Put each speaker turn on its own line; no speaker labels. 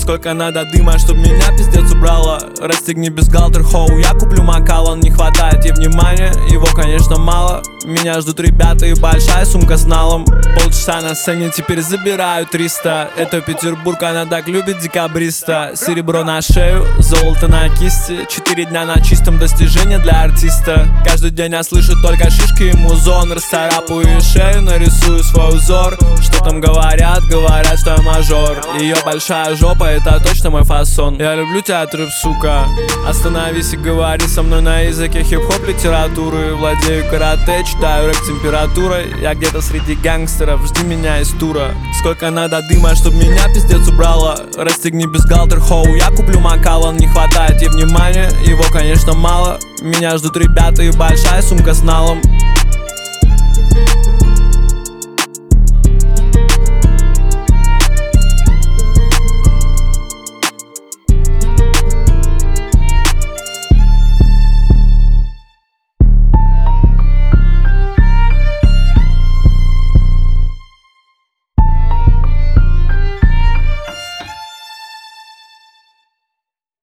Сколько надо дыма, чтоб меня пиздец убрало. Расстегни бюстгальтер, хоу, я куплю Макалан. Не хватает ей внимания, его конечно мало. Меня ждут ребята и большая сумка с налом. Полчаса на сцене, теперь забираю 300. Это Петербург, она так любит декабриста. Серебро на шею, золото на кисти. 4 дня на чистом, достижение для артиста. Каждый день я слышу только шишки и музон. Расцарапаю шею, нарисую свой узор. Что там говорят, говорят, что я мажор. Ее большая жопа, это точно мой фасон. Я люблю тебя, трэп, сука. Остановись и говори со мной на языке хип-хоп литературы. Владею карате, читаю рэп температурой. Я где-то среди гангстеров, жди меня из тура. Сколько надо дыма, чтоб меня пиздец убрало. Расстегни бюстгальтер, хоу, я куплю Макалан. Не хватает ей внимания, его конечно мало. Меня ждут ребята и большая сумка с налом.